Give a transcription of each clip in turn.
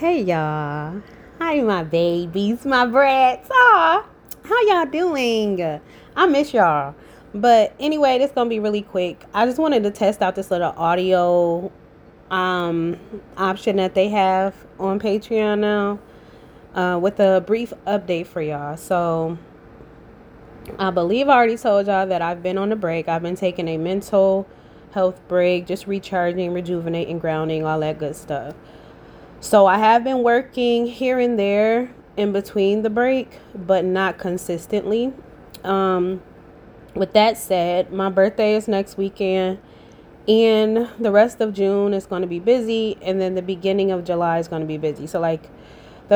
Hey y'all. Hi my babies, my brats. Aw, how y'all doing? I miss y'all. But anyway, this gonna be really quick. I just wanted to test out this little audio um option that they have on Patreon now. With a brief update for y'all. So I believe I already told y'all that I've been on a break. I've been taking a mental health break, just recharging, rejuvenating, grounding, all that good stuff. So I have been working here and there in between the break, but not consistently. Um, with that said, my birthday is next weekend, and the rest of June is going to be busy, and then the beginning of July is going to be busy. So, like, the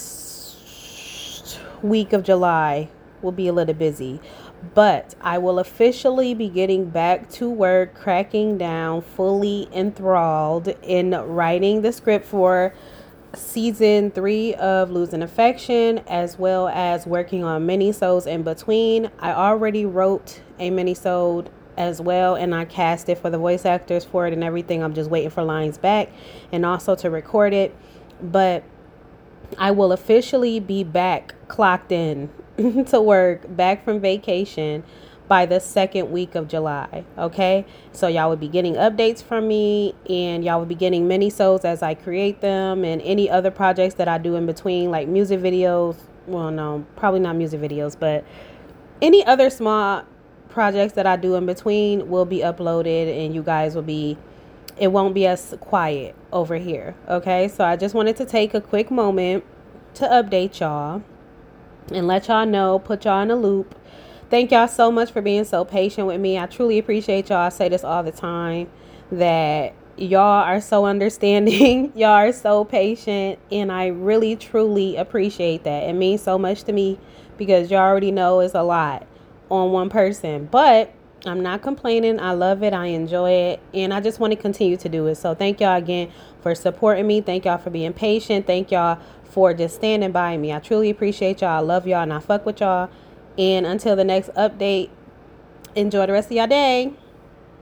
first week of July will be a little busy, but I will officially be getting back to work, cracking down, fully enthralled in writing the script for season 3 of Losing Affection, as well as working on mini-sodes in between. I already wrote a mini-sode as well, and I cast it for the voice actors for it and everything. I'm just waiting for lines back and also to record it. But I will officially be back clocked in to work, back from vacation by the second week of July. Okay, so y'all would be getting updates from me, and y'all would be getting mini-sodes as I create them, and any other projects that I do in between, like music videos. Well, no, probably not music videos, but any other small projects that I do in between will be uploaded, and you guys will be, it won't be as quiet over here. Okay, so I just wanted to take a quick moment to update y'all and let y'all know, put y'all in a loop. Thank y'all so much for being so patient with me. I truly appreciate y'all. I say this all the time, that y'all are so understanding. Y'all are so patient, and I really truly appreciate that. It means so much to me because y'all already know it's a lot on one person, but I'm not complaining. I love it. I enjoy it, and I just want to continue to do it. So thank y'all again for supporting me. Thank y'all for being patient. Thank y'all for just standing by me. I truly appreciate y'all. I love y'all, and I fuck with y'all. And until the next update, enjoy the rest of your day.